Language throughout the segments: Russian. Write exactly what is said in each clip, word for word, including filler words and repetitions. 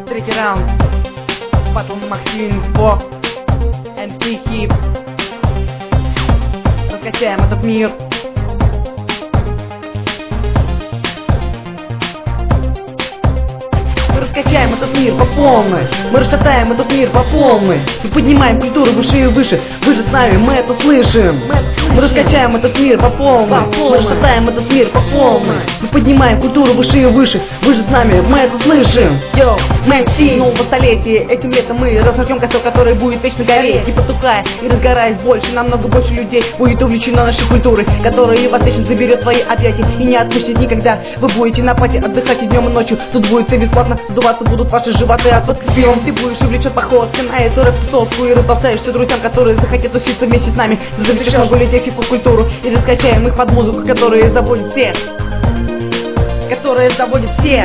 Третий раунд. Батл Максим Фо, эм си Хип. Раскачаем этот мир. Мы раскачаем этот мир по полной. Мы расшатаем этот мир по полной. Мы поднимаем культуру выше и выше. Вы же с нами, мы это слышим. Мы раскачаем этот мир по полной. Мы расшатаем этот мир по полной. Мы поднимаем культуру выше и выше. Вы же с нами, мы это слышим. Йоу, мы эм си нового столетия. Этим летом мы разожгем костер, который будет вечно гореть. И потухая, и разгораясь больше. Намного больше людей будет увлечено нашей культурой, которая вас вечно заберет свои объятия и не отпустит никогда. Вы будете на пати отдыхать и днем, и ночью. Тут будет все бесплатно. Сдуваться будут ваши животы от подкопием. Ты будешь увлечен походкой на эту рэп-тусовку. И разболтаешься друзьям, которые захотят туситься вместе с нами. Ты завлечешь много людей в хип-хоп-культуру. И раскачаем их под музыку, которая заводит всех. Которая заводит всех.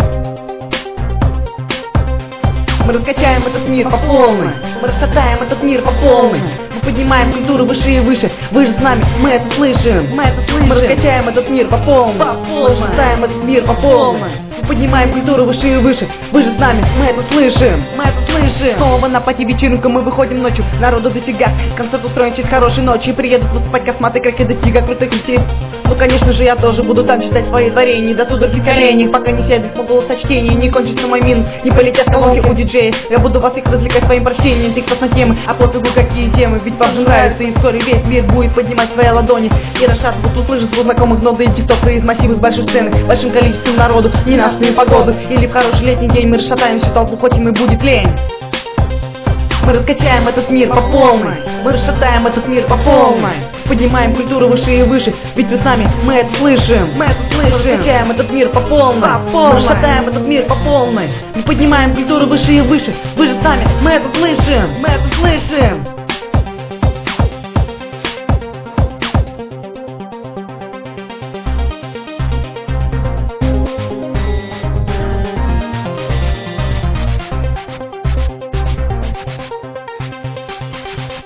Мы раскачаем этот мир по полной. Мы расшатаем этот мир по полной. Мы поднимаем культуру выше и выше. Вы же с нами, мы это слышим. Мы это слышим. Мы раскачаем этот мир по полной. Мы расшатаем этот мир по полной. Мы поднимаем культуру выше и выше. Вы же с нами, мы это слышим. Мы это слышим. Снова на пати вечеринку мы выходим ночью. Народу дофига. Концерт устроен в честь хорошей ночи. Приедут выступать косматые краки дофига крутых эм си. Ну конечно же я тоже буду там читать свои творения. До судорог в коленях, пока не сядет по голосочтению. Не кончится мой минус, не полетят колонки у диджея. Я буду вас всех развлекать своим прочтением текстов на темы. А пофигу какие темы, ведь вам же нравится. И вскоре весь мир будет поднимать свои ладони. И расшатывать услышать своих знакомых ноды и тиктокеры из массива с большой сцены. Большим количеством народу, не нашу погоду. Или в хороший летний день мы расшатаем всю толпу, хоть им и будет лень. Мы раскачаем этот мир по полной. Мы расшатаем этот мир по полной. Поднимаем культуру выше и выше. Ведь вы с нами, мы это слышим. Мы это слышим. Мы раскачаем этот мир по полной. Мы расшатаем этот мир по полной. Мы поднимаем культуру выше и выше. Вы же с нами, мы это слышим. Мы это слышим.